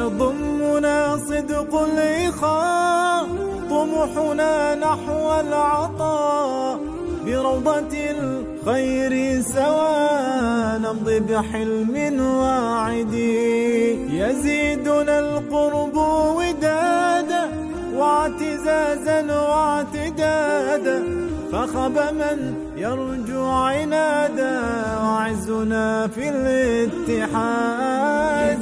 يضمنا صدق الإخاء، طموحنا نحو العطاء، بروضة الخير سوا نمضي بحلم واعد، يزيدنا القرب ودادا واعتزازا واعتدادا، فخاب من يرجو عنادا، وعزنا في الاتحاد.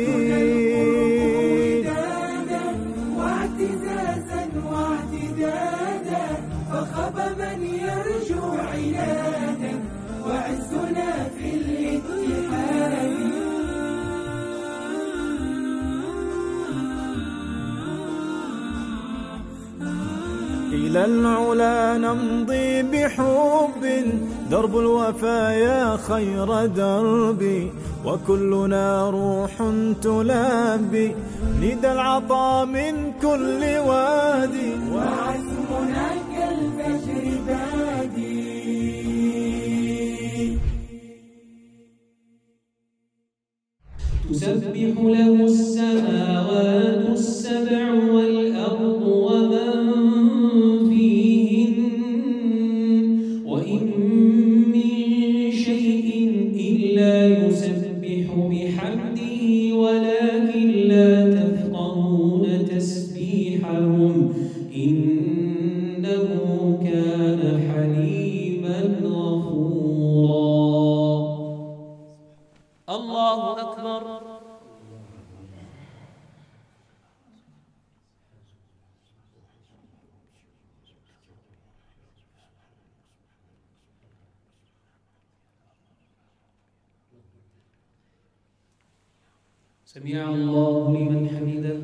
واعتزازا واعتدادا، فخاب من يرجو عنادا، وعزنا في الاتحاد. إلى العلا نمضي بحب، درب الوفايا خير دربي، وكلنا روح تلبي ندى العطاء من كل وادي، وعزمنا كالفجر بادي. تسبح له السماوات السبع والأرض ومن فيهن، وإن من شيء إلا يسبح بحمده ولكن لا تفقهون تسبيحهم إنه كان حليما غفورا. الله أكبر. سمع الله لمن حمده.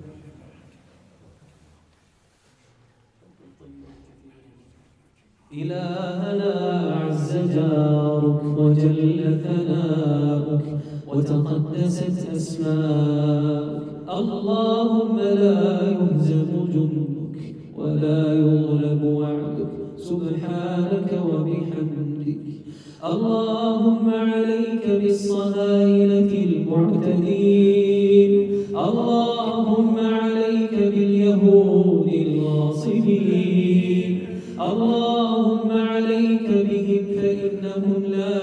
إلهنا أعز جارك وجل ثناؤك وتقدست أسماؤك، اللهم لا يهزم جندك ولا يغلب وعدك، سبحانك وبحمدك. اللهم عليك بالصهاينة المعتدين، اللهم عليك باليهود الغاصبين، اللهم عليك بهم فإنهم لا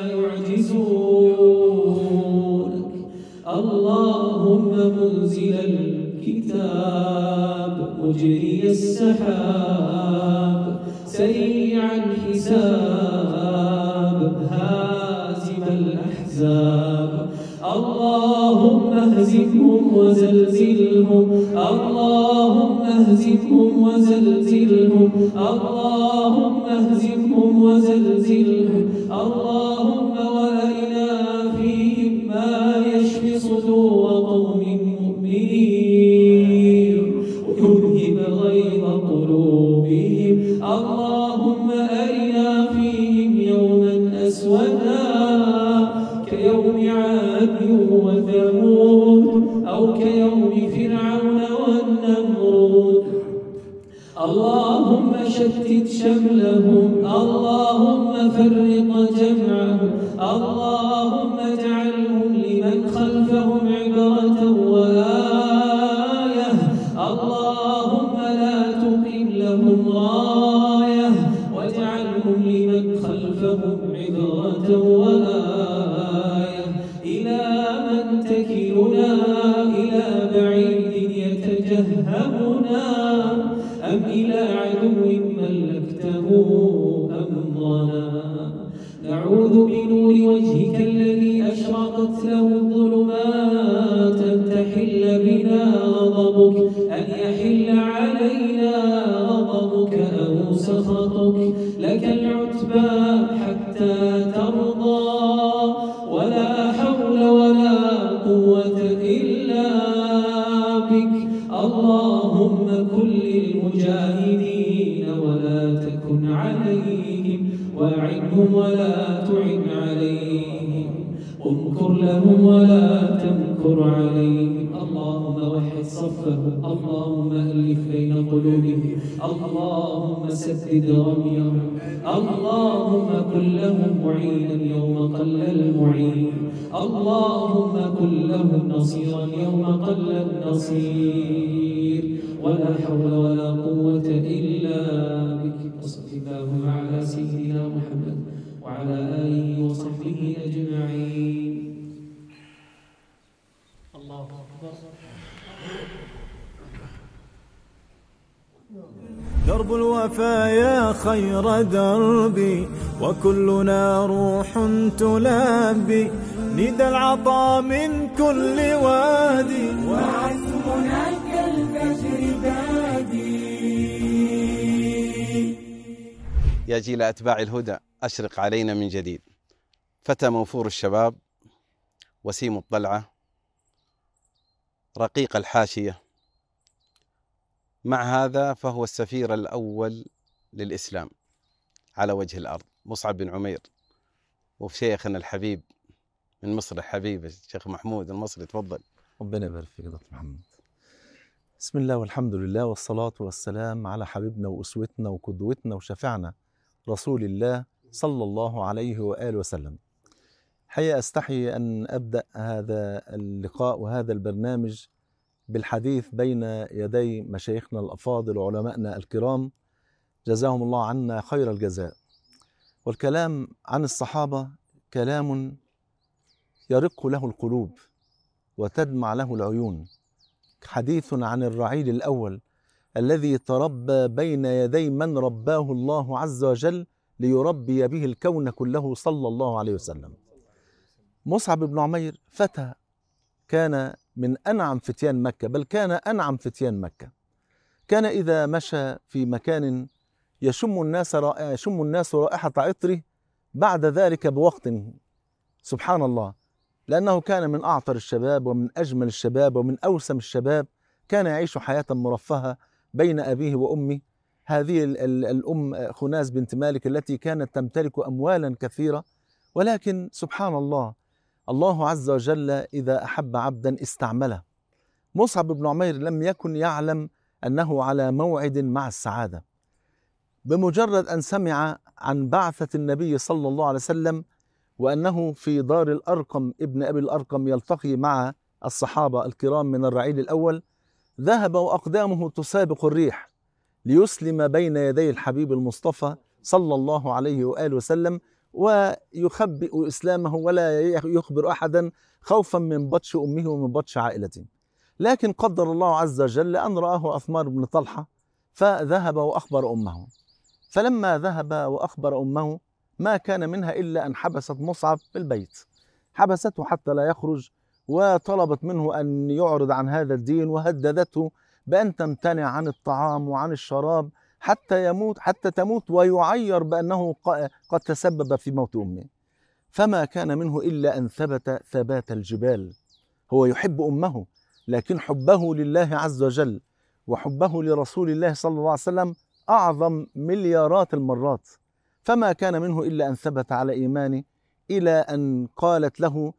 يعجزونك. اللهم منزل الكتاب مجري السحاب سريع الحساب هازم الأحزاب، اللهم اهزمهم وزلزلهم، اللهم اهزمهم وزلزلهم، اللهم اهزمهم وزلزلهم، اللهم وأرنا فيهم ما يشفي صدور قوم مؤمنين ويذهب غيظ قلوبهم، اللهم أرنا فيهم يوما أسودا كيوم عاد وثمود أو كيوم فرعون والنمرود. اللهم شتت شملهم، اللهم فرق جمعهم، اللهم اجعلهم لمن خلفهم عبرة وآية، اللهم لا تقم لهم راية واجعلهم لمن خلفهم عبرة وآية. إلى من تكلنا؟ إلى بعيد يتجهمنا أم إلى عدو ملكته أمرنا؟ نعوذ بنور وجهك الذي أشرقت له الظلمات أن تحل بنا غضبك، أن يحل علينا غضبك أو سخطك. لك العتبى حتى ترضى، ولا حول ولا قوة إلا بك. اللهم كن للمجاهدين ولا تكن عليهم، وأعنهم لهم ولا تعن عليهم وامكر لهم ولا تمكر عليهم. اللهم وحد صفهم، اللهم ألف بين قلوبهم، اللهم سدد رميهم، اللهم كن لهم معينا يوم قل المعين، اللهم كن لهم نصيرا يوم قل النصير. ولا حول ولا قوة إلا بك. وصل اللهم على سيدنا محمد وعلى آله وصحبه أجمعين. الله أكبر. درب الوفا يا خير دربي وكلنا روح تلبي ندى العطاء من كل وادي وعزمنا كالفجر بادي. يا جيل أتباع الهدى أشرق علينا من جديد، فتى موفور الشباب وسيم الطلعة رقيق الحاشية، مع هذا فهو السفير الأول للإسلام على وجه الأرض، مصعب بن عمير. وفي شيخنا الحبيب من مصر الحبيب الشيخ محمود المصري، تفضل. ربنا يبارك فيك دكتور محمد. بسم الله والحمد لله والصلاة والسلام على حبيبنا وأسوتنا وقدوتنا وشفيعنا رسول الله صلى الله عليه وآله وسلم. حقيقة أستحي أن أبدأ هذا اللقاء وهذا البرنامج بالحديث بين يدي مشايخنا الأفاضل وعلمائنا الكرام جزاهم الله عنا خير الجزاء. والكلام عن الصحابة كلام يرق له القلوب وتدمع له العيون، حديث عن الرعيل الأول الذي تربى بين يدي من رباه الله عز وجل ليربي به الكون كله صلى الله عليه وسلم. مصعب بن عمير فتى كان من أنعم فتيان مكة، بل كان أنعم فتيان مكة. كان إذا مشى في مكان يشم الناس رائحة عطره بعد ذلك بوقت، سبحان الله، لأنه كان من أعطر الشباب ومن أجمل الشباب ومن أوسم الشباب. كان يعيش حياة مرفهة بين أبيه وأمه. هذه الأم خناس بنت مالك التي كانت تمتلك أموالا كثيرة، ولكن سبحان الله، الله عز وجل إذا أحب عبدا استعمله. مصعب بن عمير لم يكن يعلم أنه على موعد مع السعادة. بمجرد أن سمع عن بعثة النبي صلى الله عليه وسلم وأنه في دار الأرقم ابن أبي الأرقم يلتقي مع الصحابة الكرام من الرعيل الأول، ذهب وأقدامه تسابق الريح ليسلم بين يدي الحبيب المصطفى صلى الله عليه وآله وسلم، ويخبئ إسلامه ولا يخبر أحدا خوفا من بطش أمه ومن بطش عائلته. لكن قدر الله عز وجل أن رآه عثمان بن طلحة فذهب وأخبر أمه. فلما ذهب وأخبر أمه ما كان منها إلا أن حبست مصعب في البيت، حبسته حتى لا يخرج، وطلبت منه أن يعرض عن هذا الدين، وهددته بأن تمتنع عن الطعام وعن الشراب حتى تموت ويعير بأنه قد تسبب في موت أمه. فما كان منه إلا أن ثبت ثبات الجبال. هو يحب أمه، لكن حبه لله عز وجل وحبه لرسول الله صلى الله عليه وسلم أعظم مليارات المرات. فما كان منه إلا أن ثبت على إيمانه، إلى أن قالت له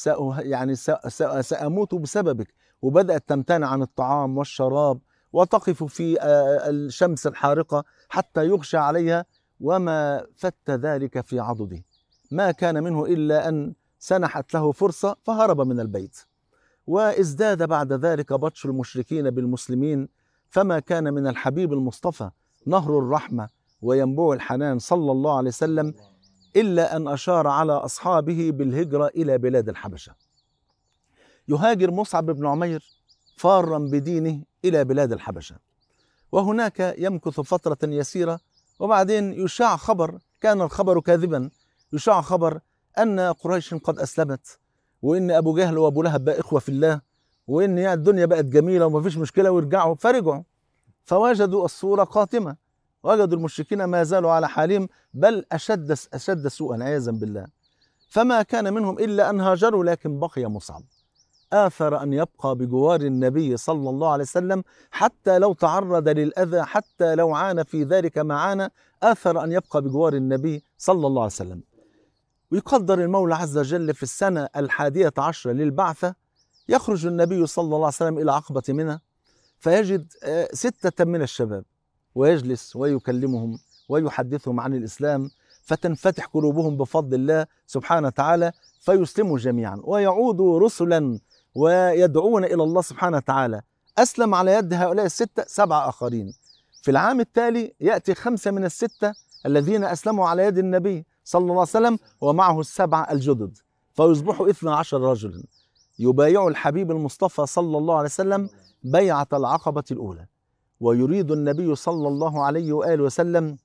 سأموت بسببك، وبدأت تمتنع عن الطعام والشراب وتقف في الشمس الحارقة حتى يغشى عليها، وما فت ذلك في عضده. ما كان منه إلا أن سنحت له فرصة فهرب من البيت. وازداد بعد ذلك بطش المشركين بالمسلمين، فما كان من الحبيب المصطفى نهر الرحمة وينبوع الحنان صلى الله عليه وسلم إلا أن أشار على أصحابه بالهجرة إلى بلاد الحبشة. يهاجر مصعب بن عمير فارا بدينه إلى بلاد الحبشة، وهناك يمكث فترة يسيرة، وبعدين يشاع خبر، كان الخبر كاذبا، يشاع خبر أن قريش قد أسلمت، وإن أبو جهل وأبو لهب بقى إخوة في الله، وإن الدنيا بقت جميلة وما فيش مشكلة، ويرجعوا. فرجعوا فوجدوا الصورة قاتمة، وجدوا المشركين ما زالوا على حالهم، بل أشد سوءا عياذا بالله. فما كان منهم إلا أن هاجروا، لكن بقي مصعب. آثر أن يبقى بجوار النبي صلى الله عليه وسلم حتى لو تعرض للأذى، حتى لو عانى في ذلك ما عانى، آثر أن يبقى بجوار النبي صلى الله عليه وسلم. ويقدر المولى عز وجل في السنة 11 للبعثة يخرج النبي صلى الله عليه وسلم إلى عقبة منى، فيجد 6 من الشباب، ويجلس ويكلمهم ويحدثهم عن الإسلام، فتنفتح قلوبهم بفضل الله سبحانه وتعالى، فيسلموا جميعا ويعودوا رسلا ويدعون إلى الله سبحانه وتعالى. أسلم على يد هؤلاء 7 آخرين. في العام التالي يأتي 5 من ال6 الذين أسلموا على يد النبي صلى الله عليه وسلم ومعه 7 الجدد، فيصبحوا 12 رجلا يبايع الحبيب المصطفى صلى الله عليه وسلم بيعة العقبة الأولى. ويريد النبي صلى الله عليه وآله وسلم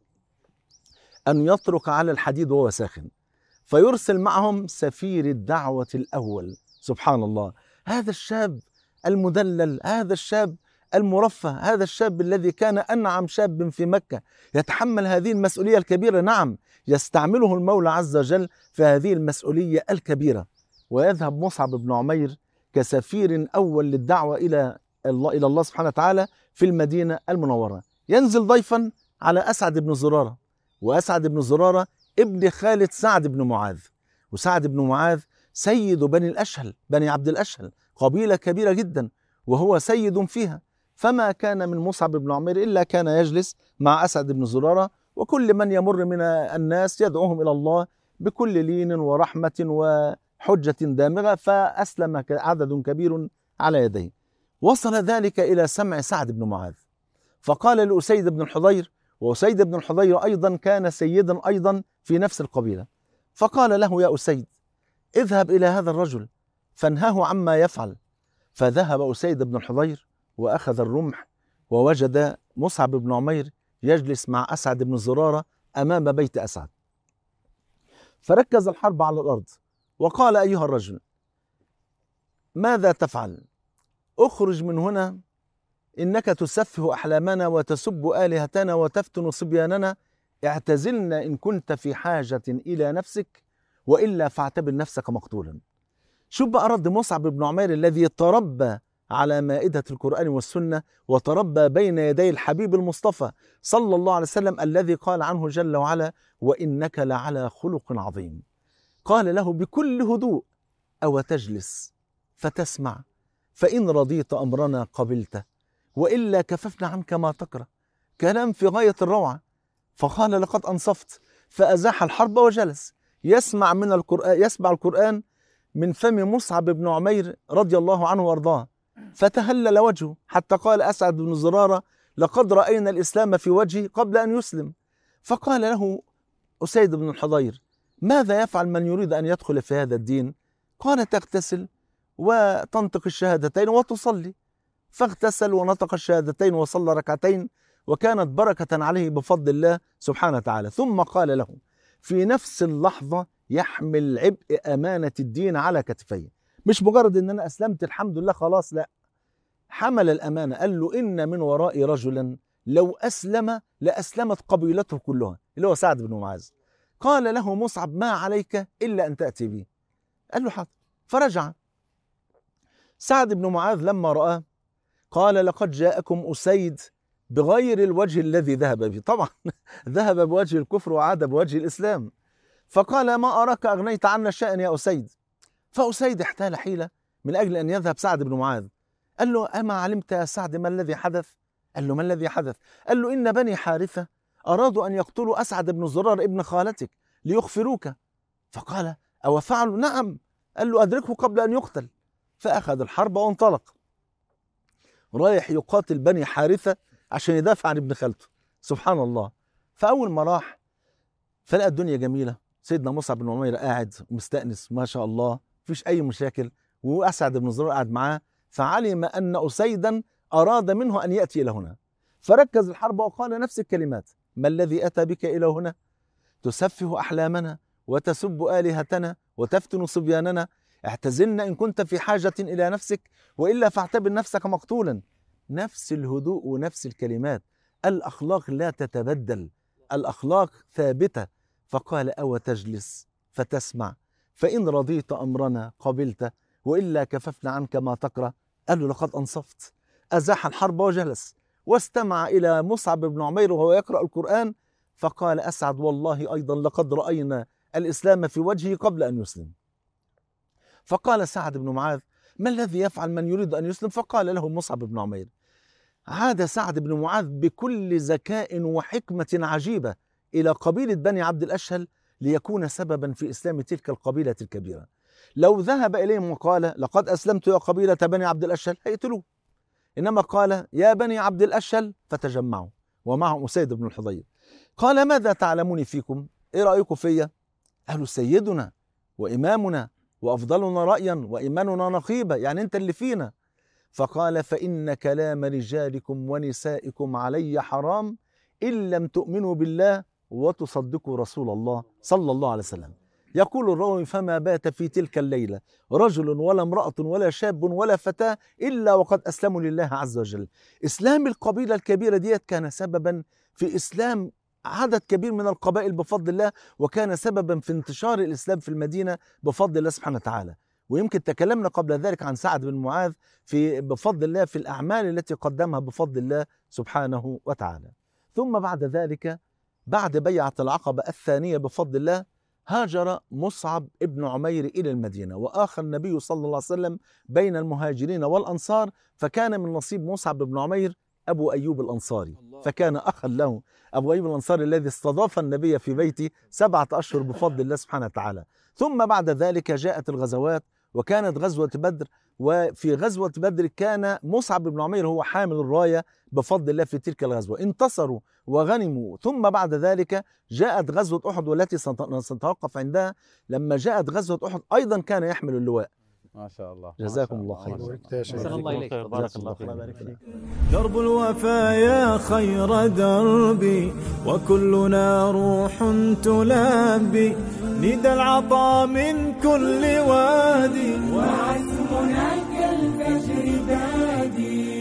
أن يطرق على الحديد وهو ساخن، فيرسل معهم سفير الدعوة الأول. سبحان الله، هذا الشاب المدلل، هذا الشاب المرفه، هذا الشاب الذي كان أنعم شاب في مكة يتحمل هذه المسؤولية الكبيرة. نعم، يستعمله المولى عز وجل في هذه المسؤولية الكبيرة. ويذهب مصعب بن عمير كسفير أول للدعوة إلى الله سبحانه وتعالى في المدينة المنورة. ينزل ضيفا على أسعد بن زرارة، وأسعد بن زرارة ابن خالد سعد بن معاذ، وسعد بن معاذ سيد بني الأشهل، بني عبد الأشهل، قبيلة كبيرة جدا وهو سيد فيها. فما كان من مصعب بن عمير إلا كان يجلس مع أسعد بن زرارة، وكل من يمر من الناس يدعوهم إلى الله بكل لين ورحمة وحجة دامغة، فأسلم عدد كبير على يديه. وصل ذلك إلى سمع سعد بن معاذ، فقال لأسيد بن الحضير، وأسيد بن الحضير أيضا كان سيدا أيضا في نفس القبيلة، فقال له: يا أسيد، اذهب إلى هذا الرجل فانهاه عما يفعل. فذهب أسيد بن الحضير وأخذ الرمح، ووجد مصعب بن عمير يجلس مع أسعد بن زرارة أمام بيت أسعد، فركز الحرب على الأرض وقال: أيها الرجل، ماذا تفعل؟ اخرج من هنا، إنك تسفه أحلامنا وتسب آلهتنا وتفتن صبياننا، اعتزلنا إن كنت في حاجة إلى نفسك، وإلا فاعتبر نفسك مقتولا. شوف بقى رد مصعب بن عمير الذي تربى على مائدة القرآن والسنة، وتربى بين يدي الحبيب المصطفى صلى الله عليه وسلم الذي قال عنه جل وعلا: وإنك لعلى خلق عظيم. قال له بكل هدوء: أو تجلس فتسمع، فإن رضيت أمرنا قبلته، وإلا كففنا عنك ما تكره. كلام في غاية الروعة. فقال: لقد أنصفت، فأزاح الحرب وجلس يسمع القرآن من فم مصعب بن عمير رضي الله عنه وارضاه، فتهلل وجهه حتى قال أسعد بن زرارة: لقد رأينا الإسلام في وجهه قبل أن يسلم. فقال له أسيد بن الحضير: ماذا يفعل من يريد أن يدخل في هذا الدين؟ قال: تغتسل وتنطق الشهادتين وتصلي. فاغتسل ونطق الشهادتين وصلى ركعتين، وكانت بركة عليه بفضل الله سبحانه وتعالى. ثم قال له في نفس اللحظة يحمل عبء أمانة الدين على كتفيه، مش مجرد إن أنا أسلمت الحمد لله خلاص، لا، حمل الأمانة. قال له: إن من ورائي رجلا لو أسلم لأسلمت قبيلته كلها، اللي هو سعد بن معاذ. قال له مصعب: ما عليك إلا أن تأتي بي. قال له: حاضر. فرجع. سعد بن معاذ لما رآه قال: لقد جاءكم أسيد بغير الوجه الذي ذهب به. طبعا ذهب بوجه الكفر وعاد بوجه الإسلام. فقال: ما أراك أغنيت عنا شيئا يا أسيد. فأسيد احتال حيلة من أجل أن يذهب سعد بن معاذ. قال له: أما علمت يا سعد ما الذي حدث؟ قال له: ما الذي حدث؟ قال له: إن بني حارثة أرادوا أن يقتلوا أسعد بن زرار ابن خالتك ليخفروك. فقال: أو فعلوا؟ نعم. قال له: أدركه قبل أن يقتل. فأخذ الحرب وانطلق رايح يقاتل بني حارثة عشان يدافع عن ابن خالته. سبحان الله. فأول ما راح فلقى الدنيا جميلة، سيدنا مصعب بن عمير قاعد ومستأنس ما شاء الله، مفيش أي مشاكل، وأسعد بن زرار قاعد معاه. فعلم أن أسيدا أراد منه أن يأتي إلى هنا، فركز الحرب وقال نفس الكلمات: ما الذي أتى بك إلى هنا؟ تسفه أحلامنا وتسب آلهتنا وتفتن صبياننا، اعتزلنا إن كنت في حاجة إلى نفسك، وإلا فاعتبر نفسك مقتولا. نفس الهدوء ونفس الكلمات. الأخلاق لا تتبدل، الأخلاق ثابتة. فقال: أو تجلس فتسمع، فإن رضيت أمرنا قبلت، وإلا كففنا عنك ما تكره. قال له لقد أنصفت. أزاح الحرب وجلس واستمع إلى مصعب بن عمير وهو يقرأ القرآن، فقال أسعد والله أيضا لقد رأينا الإسلام في وجهه قبل أن يسلم. فقال سعد بن معاذ ما الذي يفعل من يريد أن يسلم؟ فقال له مصعب بن عمير. عاد سعد بن معاذ بكل ذكاء وحكمة عجيبة إلى قبيلة بني عبد الأشهل ليكون سببا في إسلام تلك القبيلة الكبيرة. لو ذهب إليهم وقال لقد أسلمت يا قبيلة بني عبد الأشهل هيقتلوه، إنما قال يا بني عبد الأشهل فتجمعوا، ومعهم أسيد بن الحضير. قال ماذا تعلمون فيكم؟ إيه رأيكم فيا؟ قالوا سيدنا وإمامنا وأفضلنا رأيا وإيماننا نقيبة، يعني أنت اللي فينا. فقال فإن كلام رجالكم ونسائكم علي حرام إن لم تؤمنوا بالله وتصدقوا رسول الله صلى الله عليه وسلم. يقول الراوي فما بات في تلك الليلة رجل ولا امرأة ولا شاب ولا فتاة إلا وقد أسلموا لله عز وجل. إسلام القبيلة الكبيرة ديت كان سببا في إسلام عدد كبير من القبائل بفضل الله، وكان سببا في انتشار الإسلام في المدينة بفضل الله سبحانه وتعالى. ويمكن تكلمنا قبل ذلك عن سعد بن معاذ بفضل الله في الأعمال التي قدمها بفضل الله سبحانه وتعالى. ثم بعد ذلك بعد بيعة العقبة الثانية بفضل الله هاجر مصعب ابن عمير إلى المدينة، وآخى النبي صلى الله عليه وسلم بين المهاجرين والأنصار، فكان من نصيب مصعب بن عمير أبو أيوب الأنصاري، فكان أخا له أبو أيوب الأنصاري الذي استضاف النبي في بيته 7 أشهر بفضل الله سبحانه وتعالى. ثم بعد ذلك جاءت الغزوات، وكانت غزوة بدر، وفي غزوة بدر كان مصعب بن عمير هو حامل الراية بفضل الله في تلك الغزوة، انتصروا وغنموا. ثم بعد ذلك جاءت غزوة أحد والتي سنتوقف عندها. لما جاءت غزوة أحد أيضا كان يحمل اللواء. ما شاء الله. جزاكم الله خير. أحسن الله إليك. بارك الله فيك. درب الوفا يا خير دربي وكلنا روح تلبي ندى العطاء من كل وادي وعزمنا كالفجر بادي.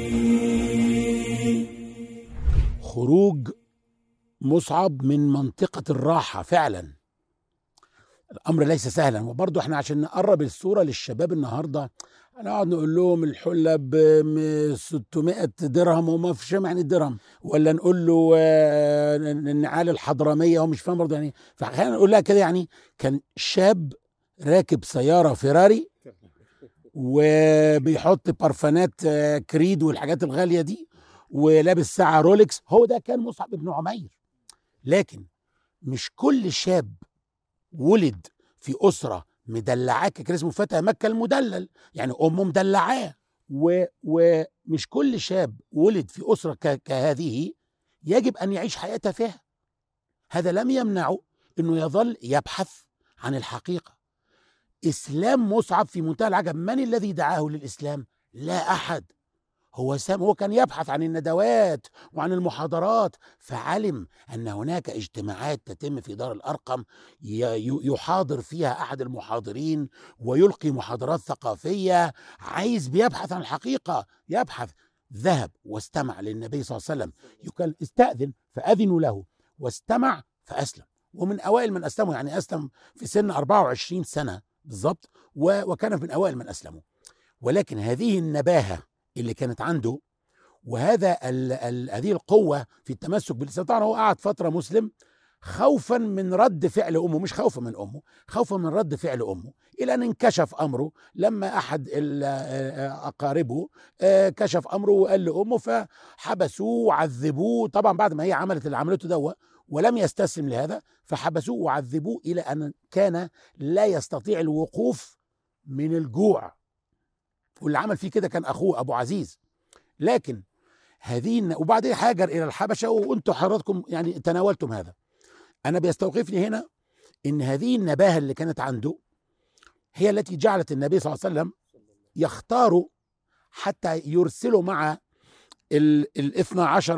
خروج مصعب من منطقة الراحة فعلا الأمر ليس سهلا. وبرضه احنا عشان نقرب الصورة للشباب النهاردة هنقعد نقول لهم الحلة ب 600 درهم وما فيش يعني الدرهم، ولا نقول له النعال الحضرمية هو مش فاهم برضه يعني. فخلينا نقول لها كده يعني كان شاب راكب سيارة فيراري وبيحط برفانات كريد والحاجات الغالية دي ولابس ساعة رولكس، هو ده كان مصعب بن عمير. لكن مش كل شاب ولد في أسرة مدلعاه، كان اسمه فتى مكة المدلل، يعني أمه مدلعاه. ومش كل شاب ولد في أسرة كهذه يجب أن يعيش حياة تافهة. هذا لم يمنعه أنه يظل يبحث عن الحقيقة. إسلام مصعب في منتهى العجب. من الذي دعاه للإسلام؟ لا أحد. هو كان يبحث عن الندوات وعن المحاضرات، فعلم أن هناك اجتماعات تتم في دار الأرقم يحاضر فيها أحد المحاضرين ويلقي محاضرات ثقافية. بيبحث عن الحقيقة، يبحث. ذهب واستمع للنبي صلى الله عليه وسلم، استأذن فأذنوا له، واستمع فأسلم. ومن أوائل من أسلموا، يعني أسلم في سن 24 سنة بالضبط، وكان من أوائل من أسلموا. ولكن هذه النباهة اللي كانت عنده هذه القوة في التمسك بالإسلام، طبعا هو قعد فترة مسلم خوفا من رد فعل أمه، مش خوفا من أمه، خوفا من رد فعل أمه، إلى أن انكشف أمره لما أحد أقاربه كشف أمره وقال لأمه، فحبسوه وعذبوه. طبعا بعد ما هي عملت اللي عملته ده ولم يستسلم لهذا، فحبسوه وعذبوه إلى أن كان لا يستطيع الوقوف من الجوع. واللي عمل فيه كده كان أخوه أبو عزيز. لكن وبعدين هاجر إلى الحبشة، وأنتم حضراتكم يعني تناولتم هذا. أنا بيستوقفني هنا إن هذه النباهة اللي كانت عنده هي التي جعلت النبي صلى الله عليه وسلم يختاره حتى يرسله مع 12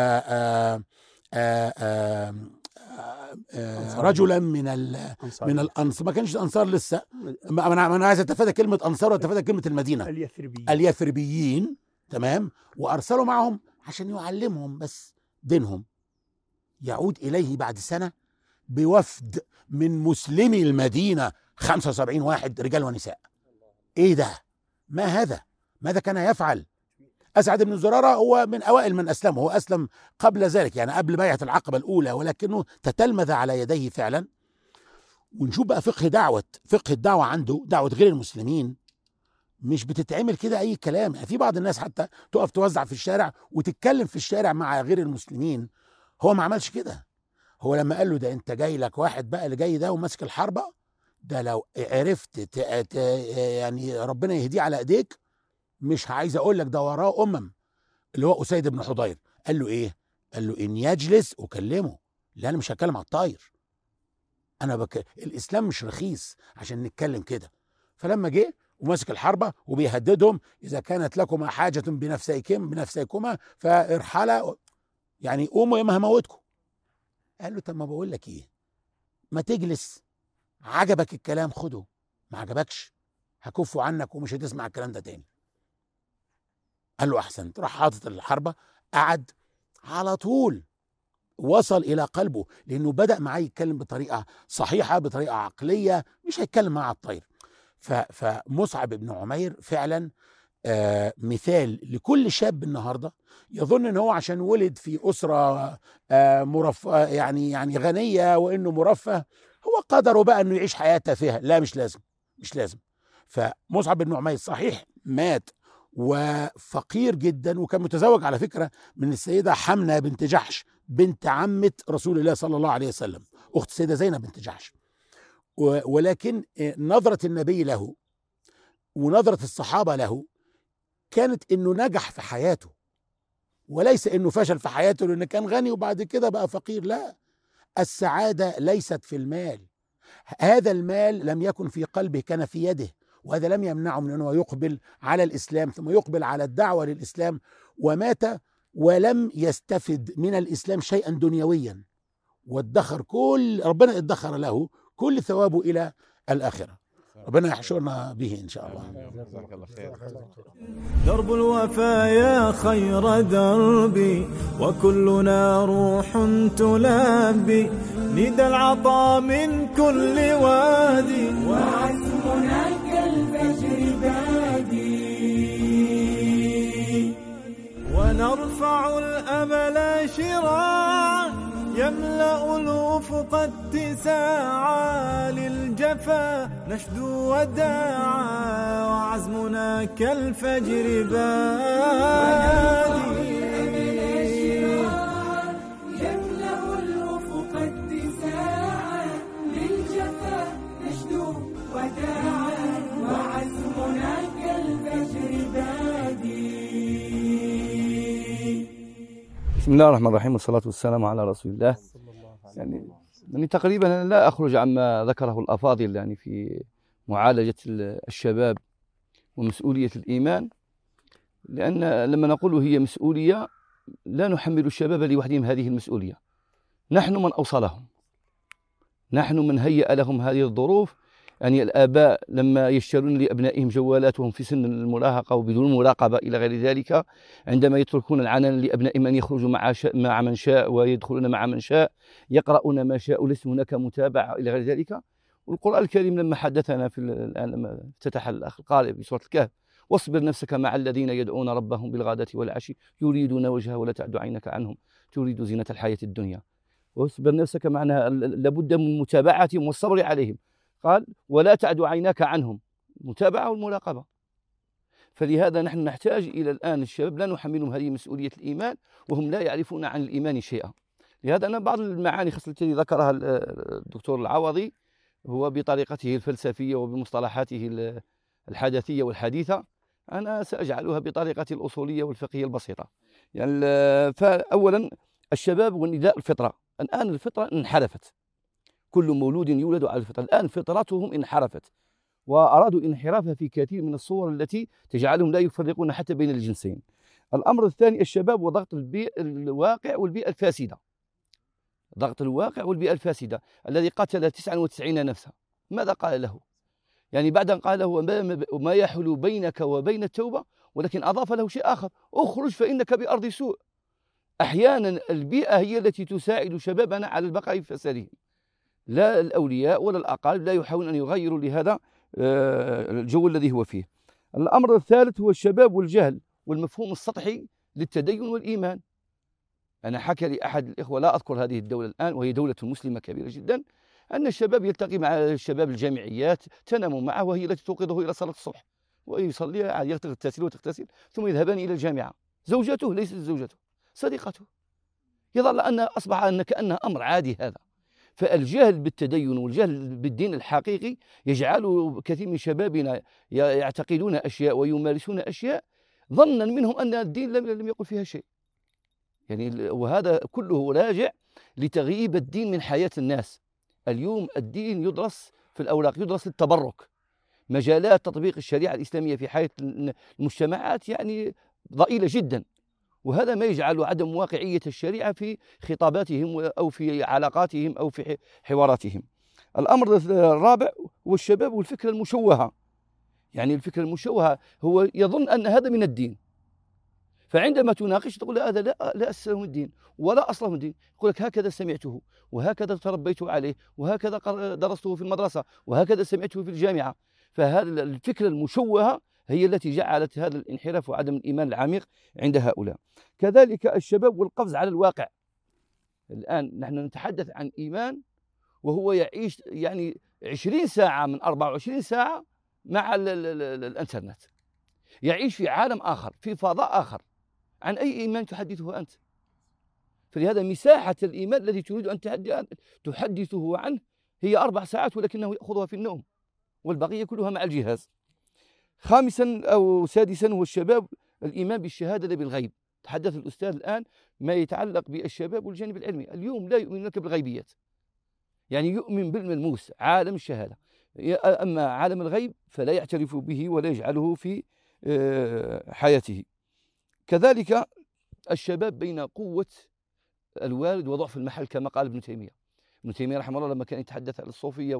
رجلا من الأنصار. ما كانش الأنصار لسه، أنا عايز أتفادى كلمة أنصار وأتفادى كلمة المدينة، اليثربيين. تمام. وأرسلوا معهم عشان يعلمهم بس دينهم. يعود إليه بعد سنة بوفد من مسلمي المدينة 75 واحد رجال ونساء. ايه ده؟ ما هذا؟ ماذا كان يفعل؟ أسعد بن زرارة هو من أوائل من أسلم، هو أسلم قبل ذلك يعني قبل بيعة العقبة الأولى، ولكنه تتلمذ على يديه فعلا. ونشوف بقى فقه الدعوة عنده، دعوة غير المسلمين مش بتتعمل كده أي كلام. يعني في بعض الناس حتى تقف توزع في الشارع وتتكلم في الشارع مع غير المسلمين، هو ما عملش كده. هو لما قال له ده أنت جاي لك واحد بقى اللي جاي ده وماسك الحربة ده، لو عرفت يعني ربنا يهديه على ايديك، مش عايز اقول لك ده وراه اللي هو اسيد بن حضير. قال له ايه؟ قال له ان يجلس اكلمه، لا انا مش هتكلم على الطاير، الاسلام مش رخيص عشان نتكلم كده. فلما جه وماسك الحربه وبيهددهم اذا كانت لكما حاجه بنفسيكما فارحلا، يعني قوموا يا ما هموتكم. قال له طب ما بقول لك ايه، ما تجلس، عجبك الكلام خده، ما عجبكش هكفه عنك ومش هتسمع الكلام ده تاني. قال له احسنت. راح حاطط الحربه، قعد على طول وصل الى قلبه، لانه بدا معاه يتكلم بطريقه صحيحه، بطريقه عقليه، مش هيتكلم معاه على الطاير. فمصعب بن عمير فعلا مثال لكل شاب النهارده يظن ان هو عشان ولد في اسره مرفه يعني غنيه وانه مرفه، هو قدره بقى انه يعيش حياه تافهه. لا، مش لازم. فمصعب بن عمير صحيح مات وفقير جدا، وكان متزوج على فكره من السيده حمنه بنت جحش بنت عمه رسول الله صلى الله عليه وسلم، اخت السيده زينب بنت جحش. ولكن نظره النبي له ونظره الصحابه له كانت انه نجح في حياته، وليس انه فشل في حياته لانه كان غني وبعد كده بقى فقير. لا، السعاده ليست في المال، هذا المال لم يكن في قلبه، كان في يده، وهذا لم يمنعه من انه يقبل على الاسلام ثم يقبل على الدعوه للاسلام، ومات ولم يستفد من الاسلام شيئا دنيويا، وادخر ربنا ادخر له كل ثوابه الى الاخره. ربنا يحشرنا به ان شاء الله. جزاك الله خير. درب الوفا يا خير دربي، وكلنا روح تلبي ندى العطاء من كل وادي، وعزمنا كالفجر بادي. ونرفع الأمل شراعا يملأ الأفق اتساعا، للجفا نشدو وداعا وعزمنا كالفجر بادي. يملأ الأفق اتساعا، للجفا نشدو وداعا وعزمنا كالفجر بادي. بسم الله الرحمن الرحيم، والصلاة والسلام على رسول الله. يعني تقريبا أنا لا أخرج عما ذكره الأفاضل يعني في معالجة الشباب ومسؤولية الإيمان، لأن لما نقول هي مسؤولية لا نحمل الشباب لوحدهم هذه المسؤولية، نحن من أوصلهم، نحن من هيأ لهم هذه الظروف. يعني الآباء لما يشترون لأبنائهم جوالات وهم في سن المراهقة وبدون مراقبة إلى غير ذلك، عندما يتركون العنان لأبنائهم أن يخرجوا مع من شاء ويدخلون مع من شاء، يقرؤون ما شاء وليس هناك متابعة إلى غير ذلك. والقرآن الكريم لما حدثنا الآن لما افتتح الأخ القارئ بسورة الكهف: واصبر نفسك مع الذين يدعون ربهم بالغداة والعشي يريدون وجهه ولا تعد عينك عنهم تريد زينة الحياة الدنيا. واصبر نفسك معناها لابد من متابعتهم والصبر عليهم. قال: ولا تعد عيناك عنهم، متابعة والمراقبة. فلهذا نحن نحتاج إلى الآن الشباب لا نحملهم هذه مسؤولية الإيمان وهم لا يعرفون عن الإيمان شيئا. لهذا أنا بعض المعاني التي ذكرها الدكتور العوضي هو بطريقته الفلسفية وبمصطلحاته الحدثية والحديثة، أنا سأجعلها بطريقة الأصولية والفقهية البسيطة. يعني فأولا الشباب ونداء الفطرة. الآن الفطرة انحرفت، كل مولود يولد على الفطرة. الآن فطرتهم انحرفت وأرادوا انحرافها في كثير من الصور التي تجعلهم لا يفرقون حتى بين الجنسين. الأمر الثاني الشباب وضغط الواقع والبيئة الفاسدة. ضغط الواقع والبيئة الفاسدة الذي قتل 99 نفسا، ماذا قال له؟ يعني بعد أن قال له ما يحول بينك وبين التوبة، ولكن أضاف له شيء آخر: اخرج فإنك بأرض سوء. أحيانا البيئة هي التي تساعد شبابنا على البقاء في فسادهم، لا الأولياء ولا الأقارب لا يحاولون أن يغيروا لهذا الجو الذي هو فيه. الأمر الثالث هو الشباب والجهل والمفهوم السطحي للتدين والإيمان. أنا حكى لي أحد الإخوة، لا أذكر هذه الدولة الآن وهي دولة مسلمة كبيرة جدا، أن الشباب يلتقي مع الشباب الجامعيات، تنام معه وهي التي توقظه إلى صلاة الصبح، ويصلي يغتسل وتغتسل ثم يذهبان إلى الجامعة. زوجته ليست زوجته، صديقته. يظل أن أصبح أن كأنه أمر عادي هذا. فالجهل بالتدين والجهل بالدين الحقيقي يجعل كثير من شبابنا يعتقدون أشياء ويمارسون أشياء ظنا منهم أن الدين لم يقل فيها شيء. يعني وهذا كله راجع لتغييب الدين من حياة الناس. اليوم الدين يدرس في الأوراق، يدرس للتبرك. مجالات تطبيق الشريعة الإسلامية في حياة المجتمعات يعني ضئيلة جدا، وهذا ما يجعل عدم واقعية الشريعة في خطاباتهم أو في علاقاتهم أو في حواراتهم. الأمر الرابع هو الشباب والفكرة المشوهة. يعني الفكرة المشوهة هو يظن أن هذا من الدين، فعندما تناقش تقول هذا لا أساسه من الدين ولا أصله من الدين. يقول لك هكذا سمعته وهكذا تربيت عليه وهكذا درسته في المدرسة وهكذا سمعته في الجامعة. فهذه الفكرة المشوهة هي التي جعلت هذا الانحراف وعدم الإيمان العميق عند هؤلاء. كذلك الشباب والقفز على الواقع. الآن نحن نتحدث عن إيمان وهو يعيش يعني 20 ساعة من 24 ساعة مع الإنترنت، يعيش في عالم آخر، في فضاء آخر. عن أي إيمان تحدثه أنت؟ فلهذا مساحة الإيمان الذي تريد أن تحدثه عنه هي 4 ساعات، ولكنه يأخذها في النوم والبقية كلها مع الجهاز. خامسا أو سادسا هو الشباب الإيمان بالشهادة لا بالغيب. تحدث الأستاذ الآن ما يتعلق بالشباب والجانب العلمي. اليوم لا يؤمن لك بالغيبيات، يعني يؤمن بالملموس عالم الشهادة، أما عالم الغيب فلا يعترف به ولا يجعله في حياته. كذلك الشباب بين قوة الوالد وضعف المحل كما قال ابن تيمية. ابن تيمية رحمه الله لما كان يتحدث عن الصوفية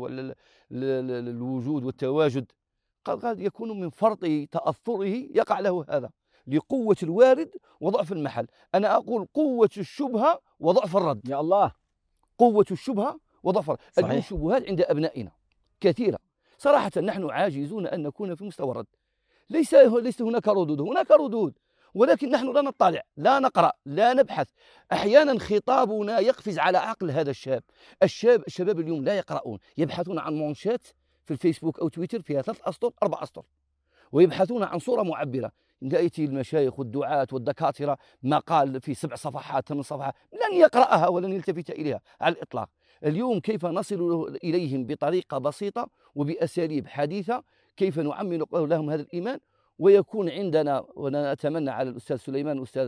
والوجود والتواجد قد يكون من فرط تأثره يقع له هذا لقوة الوارد وضعف المحل. أنا أقول قوة الشبهة وضعف الرد. يا الله، قوة الشبهة وضعف الرد. الشبهات عند أبنائنا كثيرة صراحة، نحن عاجزون أن نكون في مستوى الرد. ليس هناك ردود، هناك ردود، ولكن نحن لا نطلع، لا نقرأ، لا نبحث. أحيانا خطابنا يقفز على عقل هذا الشاب. الشباب اليوم لا يقرؤون، يبحثون عن مونشات في الفيسبوك أو تويتر فيها 3 أسطر 4 أسطر، ويبحثون عن صورة معبرة. يأتي المشايخ والدعاة والدكاترة مقال في 7 صفحات 8 صفحات، لن يقرأها ولن يلتفت إليها على الإطلاق. اليوم كيف نصل إليهم بطريقة بسيطة وبأساليب حديثة، كيف نعمل لهم هذا الإيمان ويكون عندنا. ونتمنى على الأستاذ سليمان والأستاذ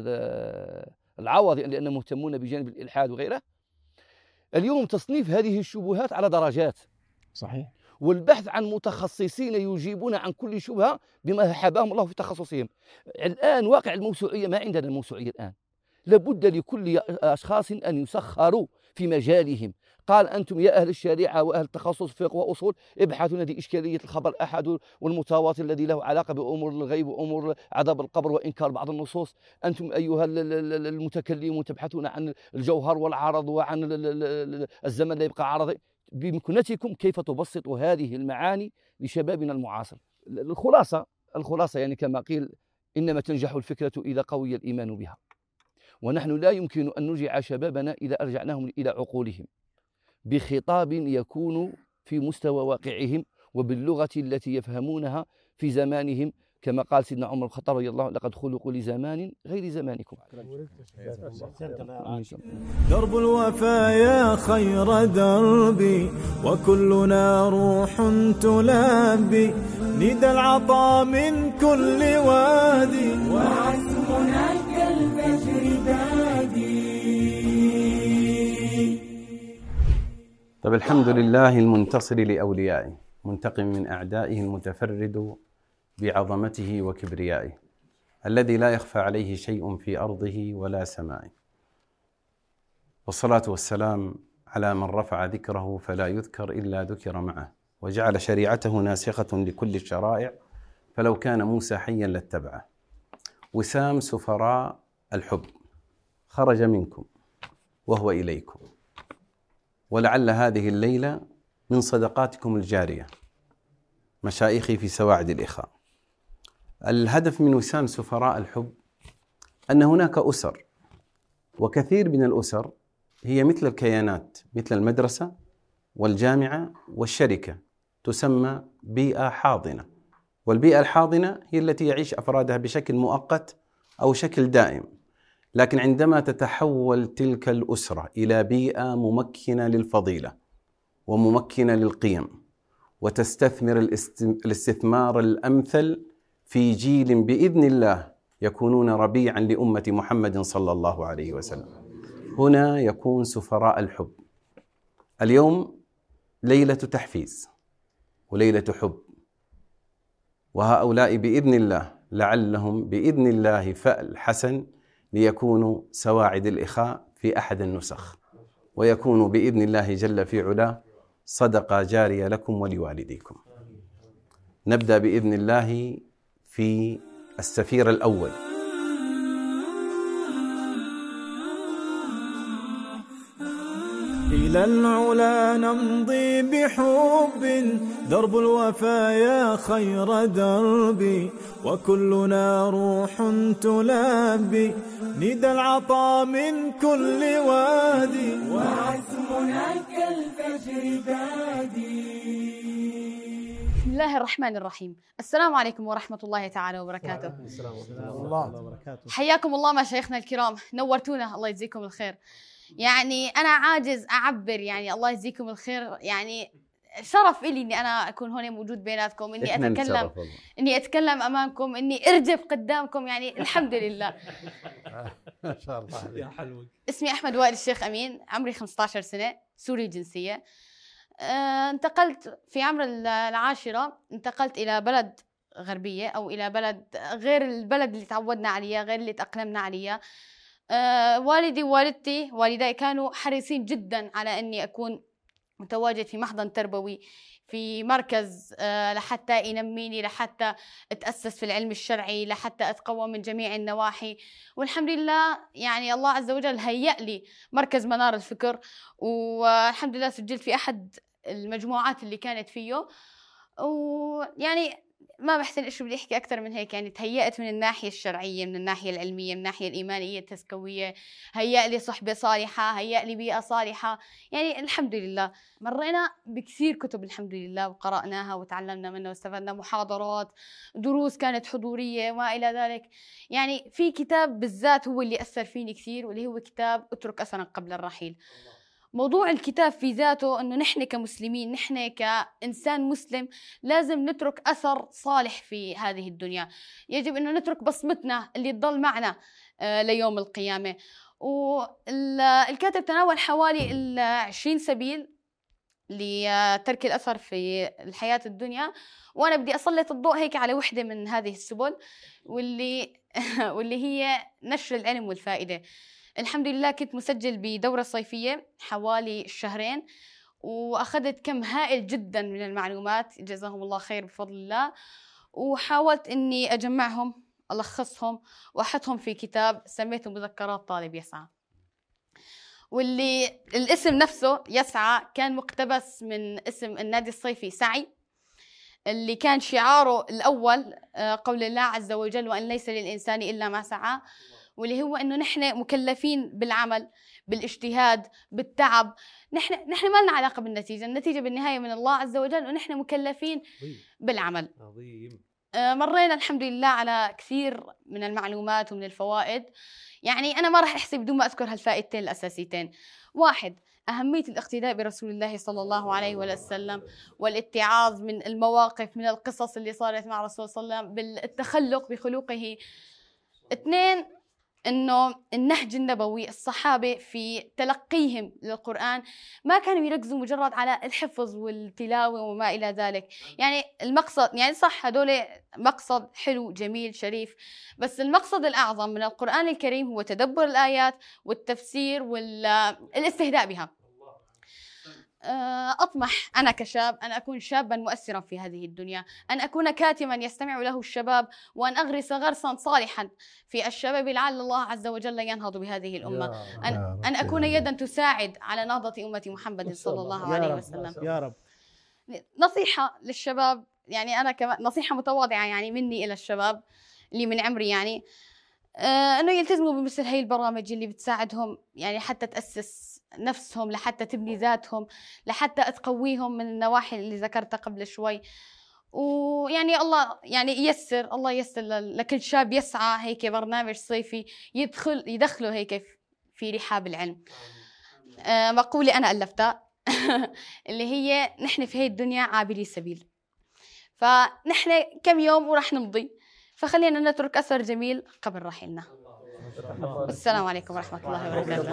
العوضي لأنهم مهتمون بجانب الإلحاد وغيره. اليوم تصنيف هذه الشبهات على درجات، صحيح، والبحث عن متخصصين يجيبون عن كل شبهة بما حباهم الله في تخصصهم. الآن واقع الموسوعية، ما عندنا الموسوعية الآن. لابد لكل أشخاص أن يسخروا في مجالهم. قال أنتم يا أهل الشريعة وأهل التخصص فقه وأصول ابحثوا هذه إشكالية الخبر الأحد والمتواتر الذي له علاقة بأمور الغيب وأمور عذاب القبر وإنكار بعض النصوص. أنتم أيها المتكلمون تبحثون عن الجوهر والعرض وعن الزمن لا يبقى عرضي. بإمكانتكم كيف تبسطوا هذه المعاني لشبابنا المعاصر. الخلاصة يعني كما قيل إنما تنجح الفكرة إذا قوي الإيمان بها. ونحن لا يمكن أن نرجع شبابنا إذا أرجعناهم إلى عقولهم بخطاب يكون في مستوى واقعهم وباللغة التي يفهمونها في زمانهم، كما قال سيدنا عمر الخطاب رضي الله عنه لقد خلقوا لزمان غير زمانكم. درب الوفايا خير دربي وكلنا روح تلبي ندى العطاء من كل وادي وعزمنا كالفجر بادي. طيب، الحمد لله المنتصر لأوليائه، منتقم من أعدائه، المتفرد بعظمته وكبريائه، الذي لا يخفى عليه شيء في أرضه ولا سمائه. والصلاة والسلام على من رفع ذكره فلا يذكر إلا ذكر معه، وجعل شريعته ناسخة لكل الشرائع، فلو كان موسى حيا لاتبعه. وسام سفراء الحب خرج منكم وهو إليكم، ولعل هذه الليلة من صدقاتكم الجارية، مشايخي في سواعد الإخاء. الهدف من وسام سفراء الحب أن هناك أسر، وكثير من الأسر هي مثل الكيانات، مثل المدرسة والجامعة والشركة، تسمى بيئة حاضنة. والبيئة الحاضنة هي التي يعيش أفرادها بشكل مؤقت أو شكل دائم، لكن عندما تتحول تلك الأسرة إلى بيئة ممكنة للفضيلة وممكنة للقيم، وتستثمر الاستثمار الأمثل في جيل بإذن الله يكونون ربيعا لأمة محمد صلى الله عليه وسلم، هنا يكون سفراء الحب. اليوم ليلة تحفيز وليلة حب، وهؤلاء بإذن الله لعلهم بإذن الله فأل حسن ليكونوا سواعد الإخاء في أحد النسخ، ويكونوا بإذن الله جل في علاه صدقة جارية لكم ولوالديكم. نبدأ بإذن الله في السفير الأول. إلى العلا نمضي بحب، درب الوفا يا خير دربي، وكلنا روح تلبي ندى العطاء من كل وادي، وعزمنا كالفجر بادي. بسم الله الرحمن الرحيم. السلام عليكم ورحمة الله تعالى وبركاته. السلام الله وبركاته. حياكم الله مشايخنا الكرام، نورتونا، الله يجزيكم الخير. يعني أنا عاجز أعبر، يعني الله يجزيكم الخير، يعني شرف إلي إني أنا أكون هنا موجود بيناتكم، إني أتكلم أمامكم، إني أرجف قدامكم، يعني الحمد لله. ما شاء الله يا حلوة. اسمي أحمد وائل الشيخ أمين، عمري 15 سنة، سوري الجنسية. انتقلت في عمر 10 انتقلت إلى بلد غربية، أو إلى بلد غير البلد اللي تعودنا عليه، غير اللي تأقلمنا عليه. والدي ووالدتي والداي كانوا حريصين جدا على أني أكون متواجد في محضن تربوي، في مركز لحتى ينميني، لحتى أتأسس في العلم الشرعي، لحتى أتقوى من جميع النواحي. والحمد لله يعني الله عز وجل هيأ لي مركز منار الفكر، والحمد لله سجلت في أحد المجموعات اللي كانت فيه. ويعني ما بحسن إيش بدي أحكي أكثر من هيك، يعني تهيأت من الناحية الشرعية، من الناحية العلمية، من الناحية الإيمانية التزكوية، هيأ لي صحبة صالحة، هيأ لي بيئة صالحة، يعني الحمد لله. مرينا بكثير كتب الحمد لله، وقرأناها وتعلمنا منها واستفدنا، محاضرات، دروس كانت حضورية وما إلى ذلك. يعني في كتاب بالذات هو اللي أثر فيني كثير، واللي هو كتاب اترك أثرا قبل الرحيل. موضوع الكتاب في ذاته أنه نحن كمسلمين، نحن كإنسان مسلم لازم نترك أثر صالح في هذه الدنيا، يجب أنه نترك بصمتنا اللي تضل معنا ليوم القيامة. والكاتب تناول حوالي 20 سبيل لترك الأثر في الحياة الدنيا، وأنا بدي أسلط الضوء هيك على وحدة من هذه السبل، واللي هي نشر العلم والفائدة. الحمد لله كنت مسجل بدورة صيفية حوالي 2 شهر، وأخذت كم هائل جدا من المعلومات، جزاهم الله خير بفضل الله. وحاولت أني أجمعهم، ألخصهم، وأحطهم في كتاب سميته مذكرات طالب يسعى، واللي الاسم نفسه يسعى كان مقتبس من اسم النادي الصيفي سعي، اللي كان شعاره الأول قول الله عز وجل وأن ليس للإنسان إلا ما سعى، واللي هو أنه نحن مكلفين بالعمل، بالاجتهاد، بالتعب. نحن ما لنا علاقة بالنتيجة، النتيجة بالنهاية من الله عز وجل، ونحن مكلفين بالعمل. عظيم. مرينا الحمد لله على كثير من المعلومات ومن الفوائد، يعني أنا ما راح أحسب بدون ما أذكر هالفائدتين الأساسيتين. 1، أهمية الاقتداء برسول الله صلى الله عليه وسلم، والاتعاظ من المواقف، من القصص اللي صارت مع رسول صلى الله عليه وسلم، بالتخلق بخلقه. 2، إنه النهج النبوي، الصحابة في تلقيهم للقرآن ما كانوا يركزوا مجرد على الحفظ والتلاوة وما إلى ذلك. يعني المقصد، يعني صح هدول مقصد حلو جميل شريف، بس المقصد الأعظم من القرآن الكريم هو تدبر الآيات والتفسير والاستهداء بها. أطمح أنا كشاب أن أكون شابا مؤثرا في هذه الدنيا، أن أكون كاتما يستمع له الشباب، وأن أغرس غرسا صالحا في الشباب لعل الله عز وجل ينهض بهذه الأمة، أن أكون يدا تساعد على نهضة أمة محمد صلى الله عليه وسلم. يا رب. نصيحة للشباب يعني أنا كمان نصيحة متواضعة يعني مني إلى الشباب اللي من عمري يعني، إنه يلتزموا بمثل هاي البرامج اللي بتساعدهم يعني حتى تأسس نفسهم، لحتى تبني ذاتهم، لحتى تقويهم من النواحي اللي ذكرتها قبل شوي. ويعني الله يعني الله ييسر لكل شاب يسعى هيك برنامج صيفي يدخله هيك في رحاب العلم. مقولة أنا ألفتها اللي هي نحن في هاي الدنيا عابري سبيل، فنحن كم يوم وراح نمضي، فخلينا نترك أثر جميل قبل رحيلنا. والسلام عليكم ورحمة الله وبركاته.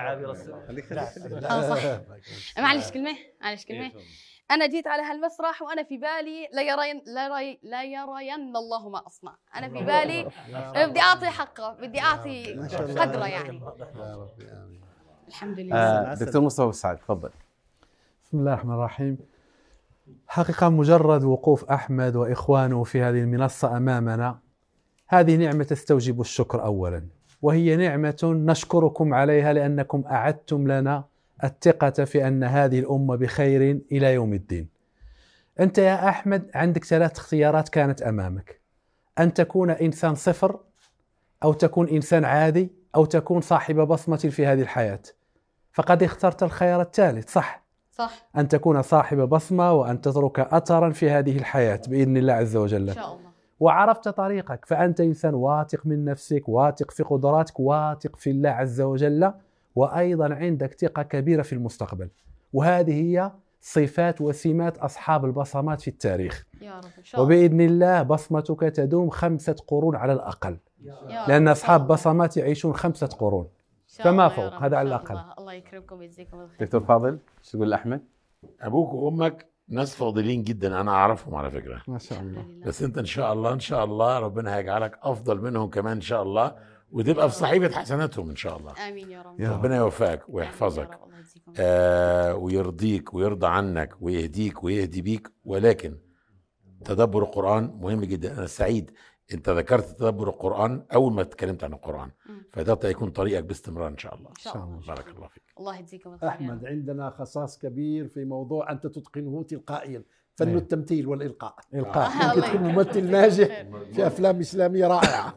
صح. معلش كلمة أنا جيت على هالمسرح وأنا في بالي لا يرين الله ما أصنع. أنا في بالي بدي أعطي حقه، بدي أعطي قدره يعني. الحمد لله. دكتور مصطفى سعد تفضل. بسم الله الرحمن الرحيم. حقيقة مجرد وقوف أحمد وإخوانه في هذه المنصة أمامنا هذه نعمة تستوجب الشكر أولا، وهي نعمة نشكركم عليها لأنكم أعدتم لنا الثقة في أن هذه الأمة بخير إلى يوم الدين. أنت يا أحمد عندك 3 اختيارات كانت أمامك: أن تكون إنسان صفر، أو تكون إنسان عادي، أو تكون صاحب بصمة في هذه الحياة. فقد اخترت الخيار الثالث. صح، أن تكون صاحب بصمة وأن تترك أثرا في هذه الحياة بإذن الله عز وجل إن شاء الله. وعرفت طريقك، فأنت إنسان واثق من نفسك، واثق في قدراتك، واثق في الله عز وجل، وأيضا عندك ثقة كبيرة في المستقبل. وهذه هي صفات وسمات أصحاب البصمات في التاريخ يا رب إن شاء الله. وبإذن الله بصمتك تدوم 5 قرون على الأقل، لأن أصحاب بصمات يعيشون 5 قرون فما فوق، هذا على الأقل. الله يكرمكم ويجزيكم الخير. دكتور فاضل شو تقول لأحمد؟ أبوك وأمك ناس فاضلين جدا، أنا أعرفهم على فكرة ما شاء الله. بس أنت إن شاء الله ربنا هيجعلك أفضل منهم كمان إن شاء الله، وتبقى في صحيفة حسناتهم إن شاء الله. آمين يا رب. ربنا يوفقك ويحفظك ويرضيك ويرضى عنك ويهديك ويهدي بيك. ولكن تدبر القرآن مهم جدا. أنا سعيد أنت ذكرت تدبر القرآن أول ما اتكلمت عن القرآن، فده يكون طريقك باستمرار إن شاء الله. بارك الله فيك. الله يجزيكم الخير. أحمد عندنا خصاص كبير في موضوع أنت تتقنه تلقائيا، فن التمثيل والإلقاء. ممكن تكون ممثل ناجح في أفلام إسلامية رائعة.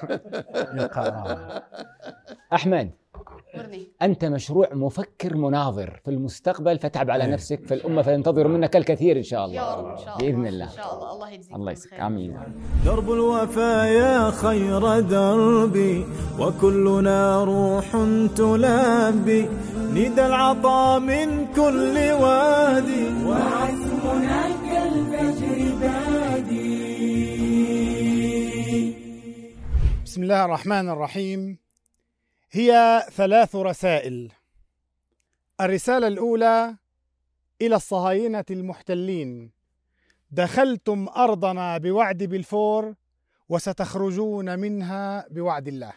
أحمد، أنت مشروع مفكر مناظر في المستقبل، فتعب على نفسك، فالأمة فينتظر منك الكثير إن شاء الله يا رب. إن شاء الله بإذن الله. إن شاء الله. الله يجزيك. الله يجزيك. آمين. درب الوفا يا خير دربي، وكلنا روح تلبي ندى العطاء من كل وادي، وعزمنا كالفجر بادي. بسم الله الرحمن الرحيم. هي 3 رسائل. الرسالة الأولى إلى الصهاينة المحتلين: دخلتم أرضنا بوعد بلفور وستخرجون منها بوعد الله.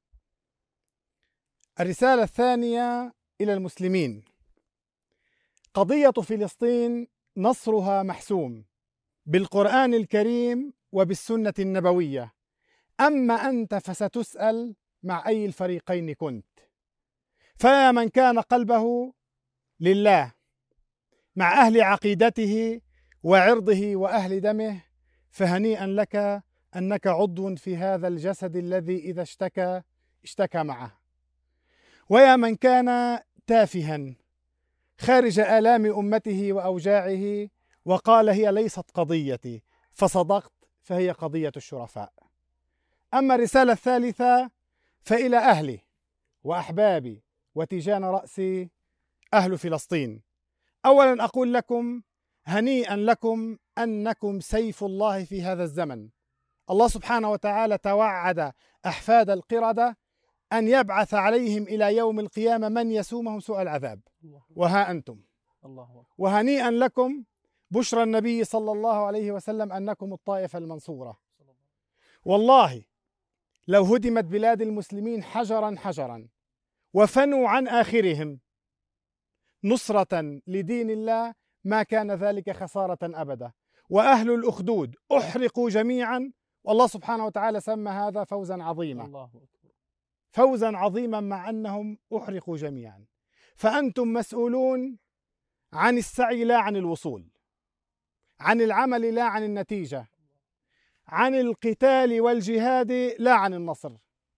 الرسالة الثانية إلى المسلمين: قضية فلسطين نصرها محسوم بالقرآن الكريم وبالسنة النبوية، أما أنت فستسأل مع أي الفريقين كنت. فيا من كان قلبه لله مع أهل عقيدته وعرضه وأهل دمه، فهنيئا لك أنك عضو في هذا الجسد الذي إذا اشتكى معه. ويا من كان تافها خارج آلام أمته وأوجاعه وقال هي ليست قضيتي، فصدقت، فهي قضية الشرفاء. أما الرسالة الثالثة فإلى أهلي وأحبابي وتيجان رأسي أهل فلسطين. أولا أقول لكم هنيئا لكم أنكم سيف الله في هذا الزمن. الله سبحانه وتعالى توعد أحفاد القردة أن يبعث عليهم إلى يوم القيامة من يسومهم سوء العذاب، وها أنتم. وهنيئا لكم بشرى النبي صلى الله عليه وسلم أنكم الطائفة المنصورة. والله لو هدمت بلاد المسلمين حجرا حجرا وفنوا عن آخرهم نصرة لدين الله ما كان ذلك خسارة أبدا. وأهل الأخدود أحرقوا جميعا، والله سبحانه وتعالى سمى هذا فوزا عظيما، فوزا عظيما مع أنهم أحرقوا جميعا. فأنتم مسؤولون عن السعي لا عن الوصول، عن العمل لا عن النتيجة، عن القتال والجهاد لا عن النصر.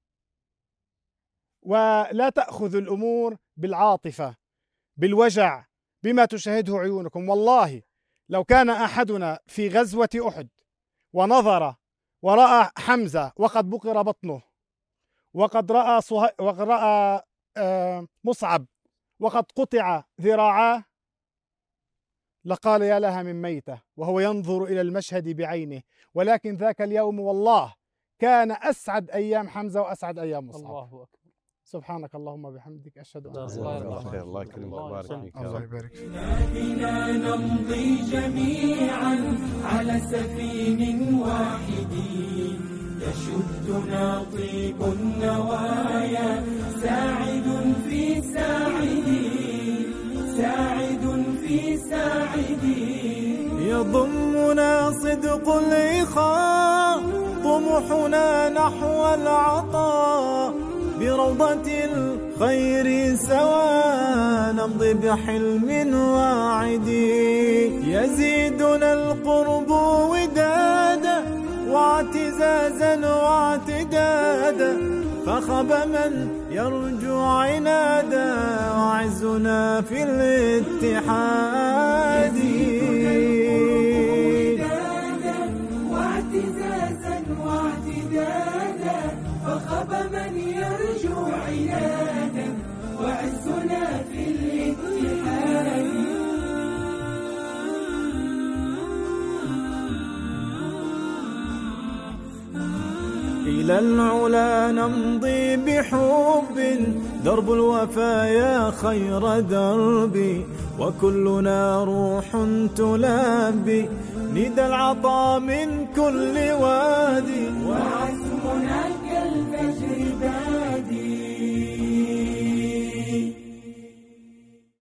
ولا تأخذ الأمور بالعاطفة بالوجع بما تشاهده عيونكم. والله لو كان أحدنا في غزوة أحد ونظر ورأى حمزة وقد بقر بطنه، وقد رأى مصعب وقد قطع ذراعاه، لقال يا لها من ميتة، وهو ينظر إلى المشهد بعينه. ولكن ذاك اليوم والله كان أسعد أيام حمزة وأسعد أيام مصعب. الله أكبر. سبحانك اللهم وبحمدك، أشهد أن لا إله إلا أنت. الله يكرمك ويبارك فيك. الله يبارك فيك. بنا نمضي جميعا على سفين واحد، يشدنا طيب النوايا، ساعد في ساعد، ساعد في ساعد. يضمنا صدق الإخاء، طموحنا نحو العطاء، بروضة الخير سوا نمضي بحلم واعد. يزيدنا القرب ودادا واعتزازا واعتدادا، فخب من يرجو عنادا، وعزنا في الاتحاد. واعتزازا واعتدادا، فخب من يرجو عنادا، وعزنا في الاتحاد. إلى العلا نمضي بحب، درب الوفايا خير دربي، وكلنا روح تلبي ندى العطاء من كل وادي، وعزمنا كالفجر بادي.